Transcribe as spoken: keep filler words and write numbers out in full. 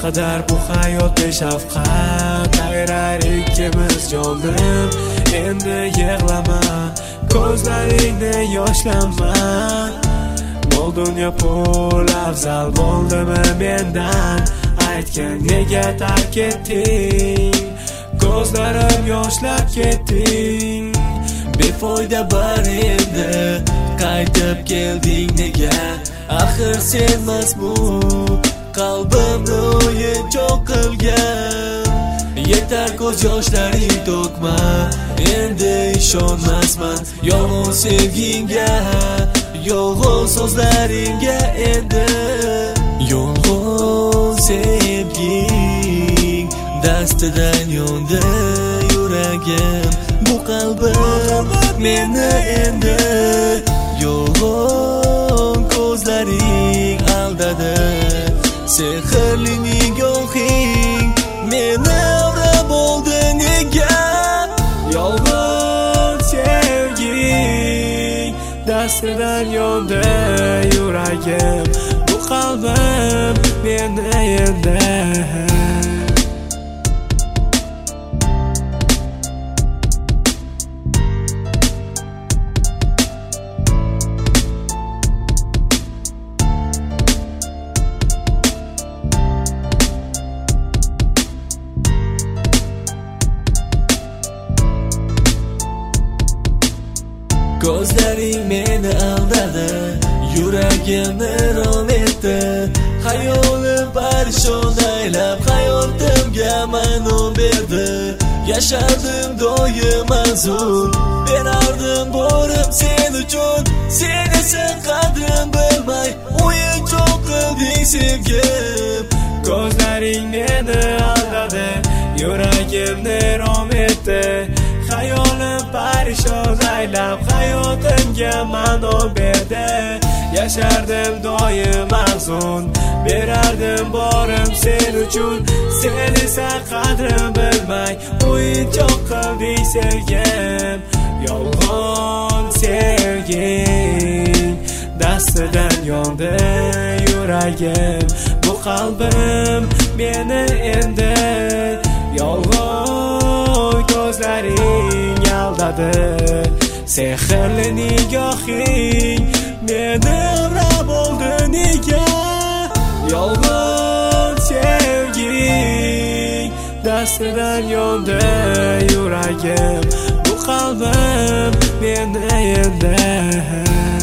qadar bu hayot beshafqat ayrar ikkimiz jondim. Endi yig'lama, ko'zlaringni yoshlama. Mol dunyo pul afzal bo'ldimi mendan? Aytgan nega tark etding? Ko'zlarim yoshlab ketding. Befoyda bar endi qaytib kelding nega? Axir senmas bu qalbimni o'yinchoq qilgan. Yetar ko'z yoshlaring to'kma, endi ishonmasman yolg'on sevgingga, yolg'on so'zlaringga. Endi yolg'on sevging dastidan yondi yuragim. Bu qalbim meni endi yolg'on ko'zlaring aldadi. Sehrli nigohing meni avrab oldi nega? Yolg'on sevging dastidan yondi yuragim. Bu qalbim meni endi ko'zlaring meni aldadi, yuragimni rom etdi. Xayolim parishon aylab hayotimga ma'no berdi. Yashardim doim mazun, berardim borim sen uchun. Sen esa qadrim bilmay o'yinchoq qilding sevgim. Ko'zlaring meni aldadi, yuragimni rom etdi. Xayolim parishon aylab hayotimga ma'no berdi. Yashardim doim mahzun, berardim borim sen uchun. Sen esa qadrim bilmay o'yinchoq qilding sevgim. Yolg'on sevging dastidan yondi yuragim. Bu qalbim meni endi yolg'on ko'zlaring aldadi. Sehrli nigohing meni avrab oldi nega? Yolg'on sevging dastidan yondi yuragim. Bu qalbim meni endi